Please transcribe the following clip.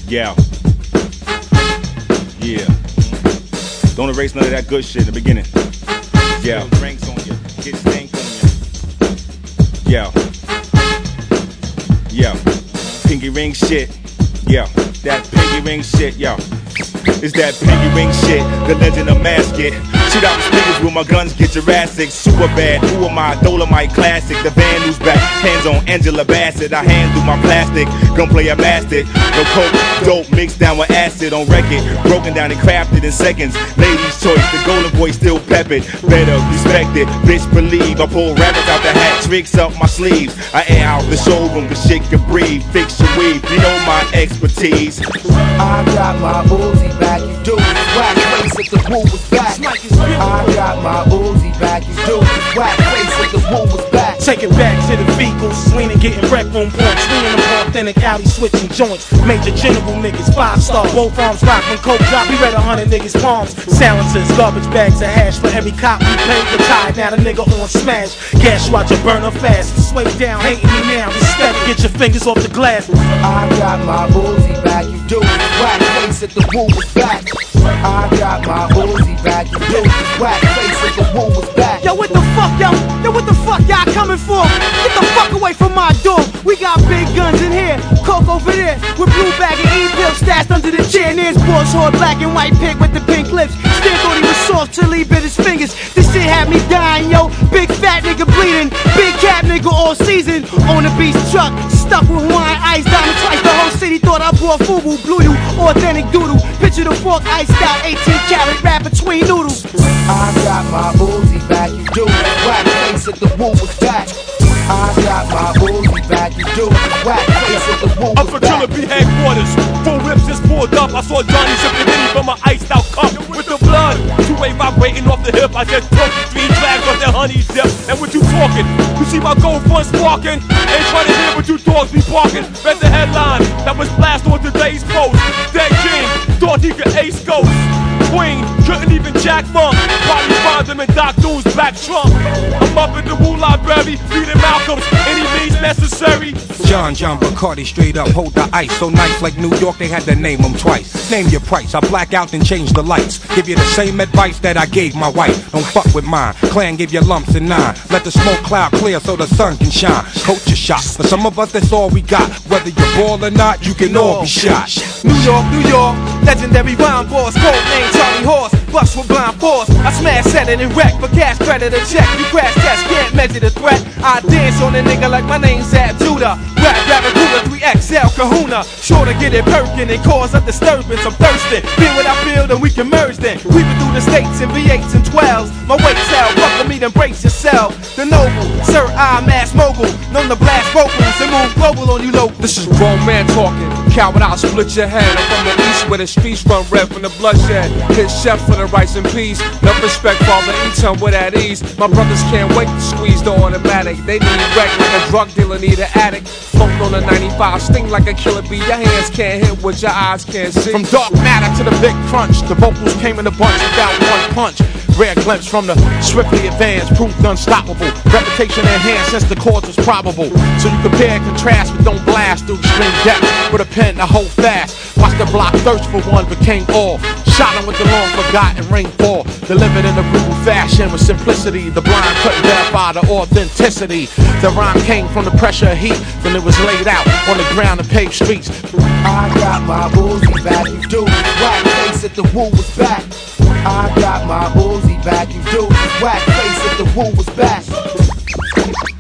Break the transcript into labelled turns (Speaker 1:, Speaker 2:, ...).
Speaker 1: Yeah. Yeah. Don't erase none of that good shit in the beginning. Yeah. Drinks on you. Get stank on you. Yeah. Yeah. Pinky ring shit. Yeah. That pinky ring shit. Yeah. It's that pinky ring shit, the legend of Masket. Shoot out the niggas with my guns, get Jurassic. Super bad, who am I? Dolomite classic. The band who's back, hands on Angela Bassett. I handle my plastic, gunplay I mastered. No coke, dope mixed down with acid on record. Broken down and crafted in seconds. Ladies' choice, the golden boy still peppered. Better respect it, bitch believe. I pull rabbits out the hat, tricks up my sleeves. I air out the showroom, cause shit can breathe. Fix your weave, you know my expertise.
Speaker 2: I got my Uzi back, you do whack face if the woo was back. I got my Uzi back, you do whack face if the woo was back.
Speaker 3: Take it back to the vehicles, leaning, getting wrecked on points. Leaning them authentic alley switching joints. Major general niggas, 5-star. Both arms locked when coke drop. We read 100 niggas' palms. Silencers, garbage bags of hash for every cop we paid. Retired, now the nigga on smash. Gas you out your burner fast. Sway down, hating me now. Respect, get your fingers off the glass.
Speaker 2: I got my Uzi back, you do whack face if the woo was back. I got my Uzi back, you do whack face if the woo was back.
Speaker 4: Yo, what the fuck, yo? Yo, what the fuck y'all coming for? Get the fuck away from my door. We got big guns in here, coke over there, with blue bag and E-pill stashed under the chair. And there's Boss Horde, black and white pig with the pink lips. Still thought he was soft till he bit his fingers. This shit had me dying, yo. Big fat nigga bleeding, big cat nigga all season. On the beach truck, stuck with Hawaiian ice, diamond twice. The whole city thought I brought FUBU, blew you, authentic doodle. Picture the fork, iced out, 18 karat wrap between noodles.
Speaker 2: I got my Uzi back, you do whack face if the woo was back. I got my Uzi back, you do whack face if the woo was back.
Speaker 5: I'm from Killer B headquarters, 4 whips just pulled up. I saw Johnny sipping Henny from an iced out cup with the blood. 2-way vibrating off the hip. I just took 3 drags off that honey dip. And what you talking? You see my gold front sparking? Ain't trying to hear what you dogs be barking. Read the headline that was blast on today's post. Dead King thought he could ace ghosts. Queen couldn't even jack funk. Probably find him in Doc Doom's back trunk. I'm up in the Wu Library, reading Malcolm's any means necessary.
Speaker 6: John Bacardi straight up hold the ice. So nice like New York they had to name him twice. Name your price, I black out and change the lights. Give you the same advice that I gave my wife. Don't fuck with mine, clan give you lumps and 9. Let the smoke cloud clear so the sun can shine. Culture shock, for some of us that's all we got. Whether you ball or not, you can all be shot.
Speaker 3: New York, legendary rhyme boss, code name Charlie Horse, bust with blind force. I smash, set it and wreck for cash credit or check. You crash test, can't measure the threat. I dance on a nigga like my name's Ab Judah. Rap, Barracuda, 3XL Kahuna. Sure to get it perkin' and cause a disturbance. I'm thirsty, feel what I feel, then we can merge then. Weaving through the states in V8s and 12s. My weight's hell, fuck with me, then brace yourself. The noble, Sir I Mass Mogul, known to blast vocals and move global on you local.
Speaker 5: This is grown man talking. Coward, I'll split your head. I'm from the east where the streets run red from the bloodshed. Hit chef for the rice and peas. Enough respect, father, eat him with at ease. My brothers can't wait to squeeze the automatic. They need wreck like a drug dealer need an addict. Floating on a 95, sting like a killer bee. Your hands can't hit what your eyes can't see.
Speaker 3: From dark matter to the big crunch, the vocals came in a bunch without one punch. Rare glimpse from the swiftly advanced, proved unstoppable. Reputation enhanced since the cause was probable. So you compare and contrast, but don't blast through extreme depth. With a pen to hold fast. Watch the block thirst for one, became all. Shot him with the long forgotten rainfall. Delivered in a brutal fashion with simplicity. The blind couldn't verify the authenticity. The rhyme came from the pressure of heat when it was laid out on the ground and paved streets.
Speaker 2: I got my Uzi back, you do whack face if the woo was back. I got my Uzi back, you do whack face if the woo was back.